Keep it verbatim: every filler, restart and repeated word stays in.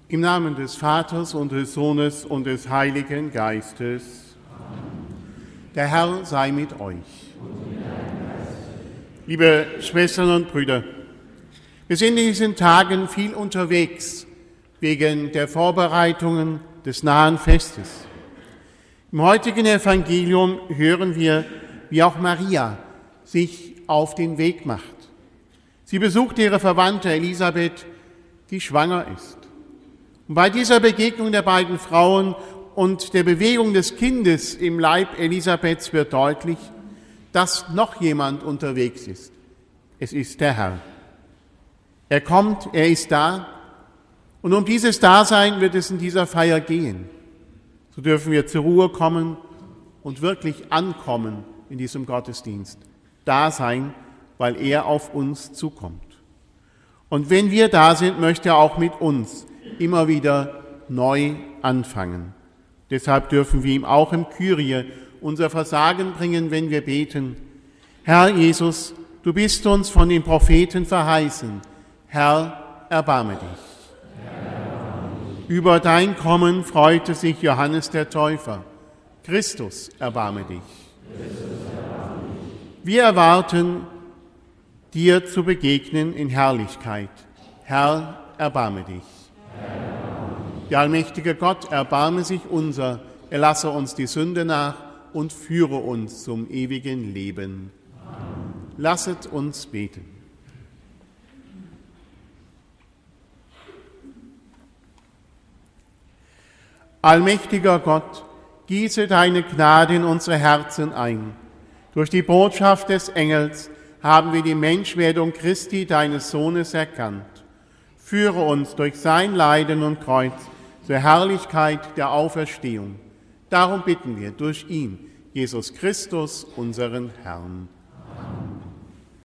Im Namen des Vaters und des Sohnes und des Heiligen Geistes. Der Herr sei mit euch. Liebe Schwestern und Brüder, wir sind in diesen Tagen viel unterwegs wegen der Vorbereitungen des nahen Festes. Im heutigen Evangelium hören wir, wie auch Maria sich auf den Weg macht. Sie besucht ihre Verwandte Elisabeth, die schwanger ist. Und bei dieser Begegnung der beiden Frauen und der Bewegung des Kindes im Leib Elisabeths wird deutlich, dass noch jemand unterwegs ist. Es ist der Herr. Er kommt, er ist da. Und um dieses Dasein wird es in dieser Feier gehen. So dürfen wir zur Ruhe kommen und wirklich ankommen in diesem Gottesdienst. Da sein, weil er auf uns zukommt. Und wenn wir da sind, möchte er auch mit uns immer wieder neu anfangen. Deshalb dürfen wir ihm auch im Kyrie unser Versagen bringen, wenn wir beten: Herr Jesus, du bist uns von den Propheten verheißen. Herr, erbarme dich. Herr, über dein Kommen freute sich Johannes der Täufer. Christus, erbarme dich. Christus, erbarme dich. Wir erwarten, dir zu begegnen in Herrlichkeit. Herr, erbarme dich. Der allmächtige Gott, erbarme sich unser, er lasse uns die Sünde nach und führe uns zum ewigen Leben. Amen. Lasset uns beten. Allmächtiger Gott, gieße deine Gnade in unsere Herzen ein. Durch die Botschaft des Engels haben wir die Menschwerdung Christi, deines Sohnes, erkannt. Führe uns durch sein Leiden und Kreuz zur Herrlichkeit der Auferstehung. Darum bitten wir durch ihn, Jesus Christus, unseren Herrn.